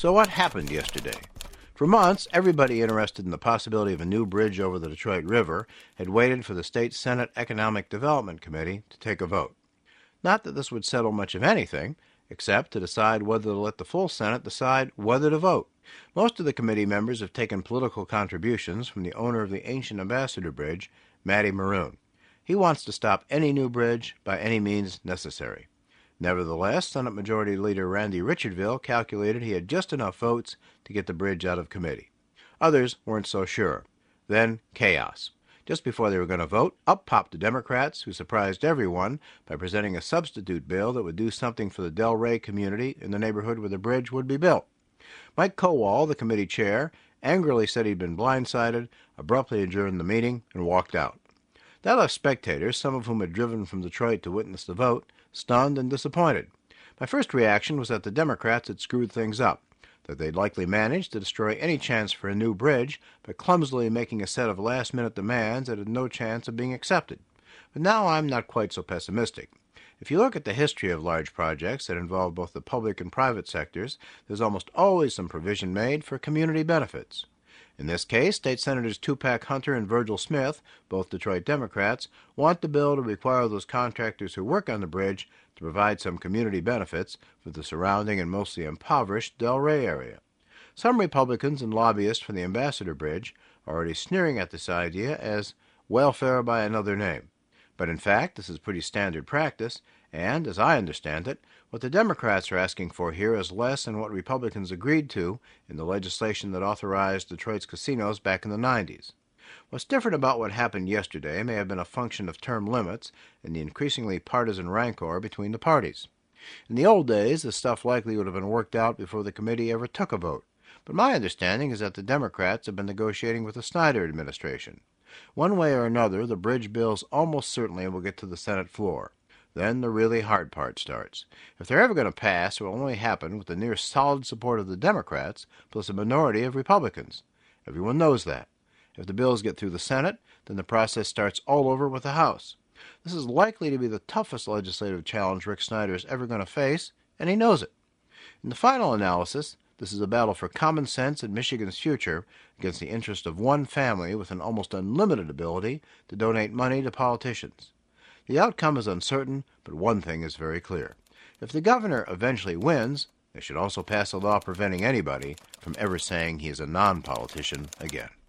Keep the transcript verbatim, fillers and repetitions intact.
So what happened yesterday? For months, everybody interested in the possibility of a new bridge over the Detroit River had waited for the state Senate Economic Development Committee to take a vote. Not that this would settle much of anything, except to decide whether to let the full Senate decide whether to vote. Most of the committee members have taken political contributions from the owner of the ancient Ambassador Bridge, Matty Maroon. He wants to stop any new bridge by any means necessary. Nevertheless, Senate Majority Leader Randy Richardville calculated he had just enough votes to get the bridge out of committee. Others weren't so sure. Then chaos. Just before they were going to vote, up popped the Democrats, who surprised everyone by presenting a substitute bill that would do something for the Delray community in the neighborhood where the bridge would be built. Mike Kowal, the committee chair, angrily said he'd been blindsided, abruptly adjourned the meeting, and walked out. That left spectators, some of whom had driven from Detroit to witness the vote, stunned and disappointed. My first reaction was that the Democrats had screwed things up, that they'd likely managed to destroy any chance for a new bridge by clumsily making a set of last-minute demands that had no chance of being accepted. But now I'm not quite so pessimistic. If you look at the history of large projects that involve both the public and private sectors, there's almost always some provision made for community benefits. In this case, State Senators Tupac Hunter and Virgil Smith, both Detroit Democrats, want the bill to require those contractors who work on the bridge to provide some community benefits for the surrounding and mostly impoverished Delray area. Some Republicans and lobbyists for the Ambassador Bridge are already sneering at this idea as welfare by another name. But in fact, this is pretty standard practice, and, as I understand it, what the Democrats are asking for here is less than what Republicans agreed to in the legislation that authorized Detroit's casinos back in the nineties. What's different about what happened yesterday may have been a function of term limits and the increasingly partisan rancor between the parties. In the old days, this stuff likely would have been worked out before the committee ever took a vote, but my understanding is that the Democrats have been negotiating with the Snyder administration. One way or another, the bridge bills almost certainly will get to the Senate floor. Then the really hard part starts. If they're ever going to pass, it will only happen with the near solid support of the Democrats plus a minority of Republicans. Everyone knows that. If the bills get through the Senate, then the process starts all over with the House. This is likely to be the toughest legislative challenge Rick Snyder is ever going to face, and he knows it. In the final analysis, this is a battle for common sense and Michigan's future against the interest of one family with an almost unlimited ability to donate money to politicians. The outcome is uncertain, but one thing is very clear. If the governor eventually wins, they should also pass a law preventing anybody from ever saying he is a non-politician again.